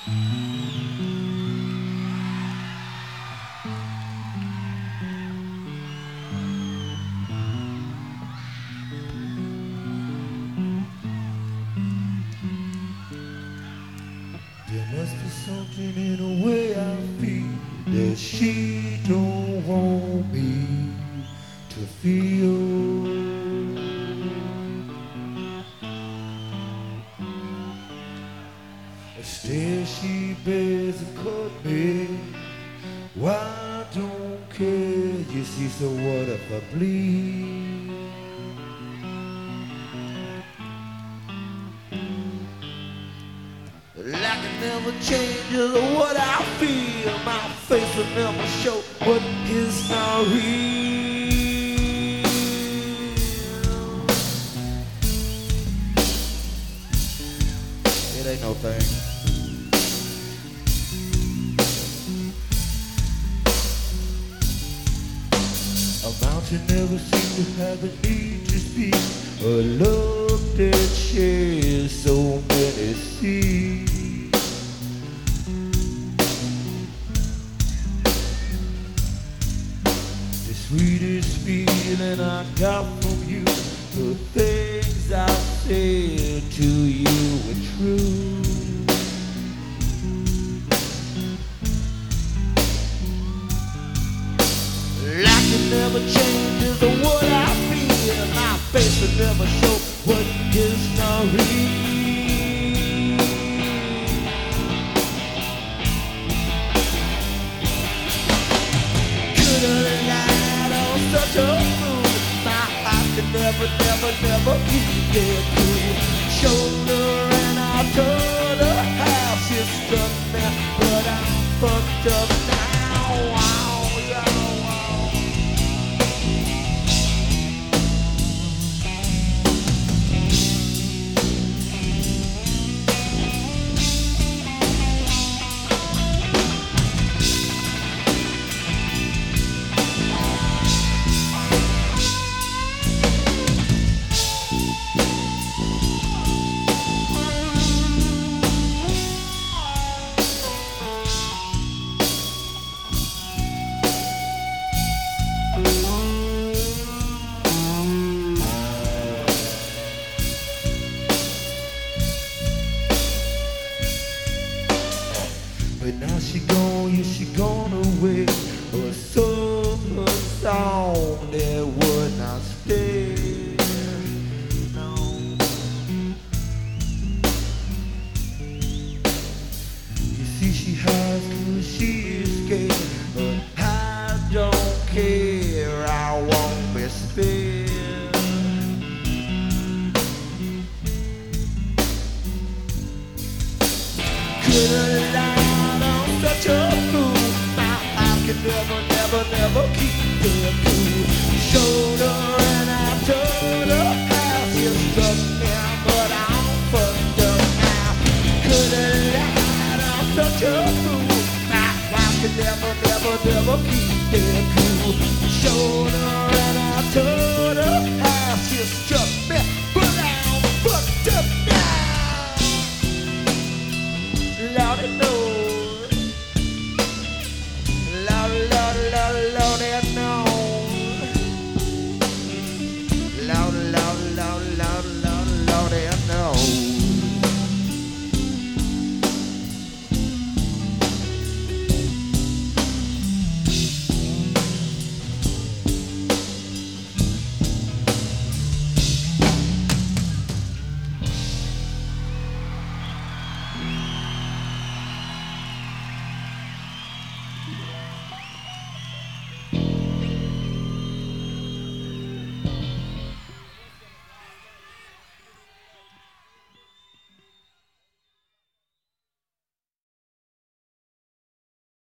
There must be something in the way I feel that she don't want me to feel. Still she bears to cut me. Why I don't care, you see, so what if I bleed? Like it never changes what I feel. My face will never show what is not real. It ain't no thing. A mountain never seems to have a need to speak. A love that shares so many seas. The sweetest feeling I got from you, the things I said to you were true. Like it never changes what I feel. My face will never show what is not real. Could've lied on such a fool. My heart could never keep it cool. Shoulder and I told her how she struck me, but I'm fucked up now. Wow, yeah. But now she gone, yeah, she gone away. Or so her song that would not stay. No. You see she hides 'cause she is scared, but I don't care, I won't be spared. Could've lied on such a fool. My heart could never keep it cool. Showed her and I told her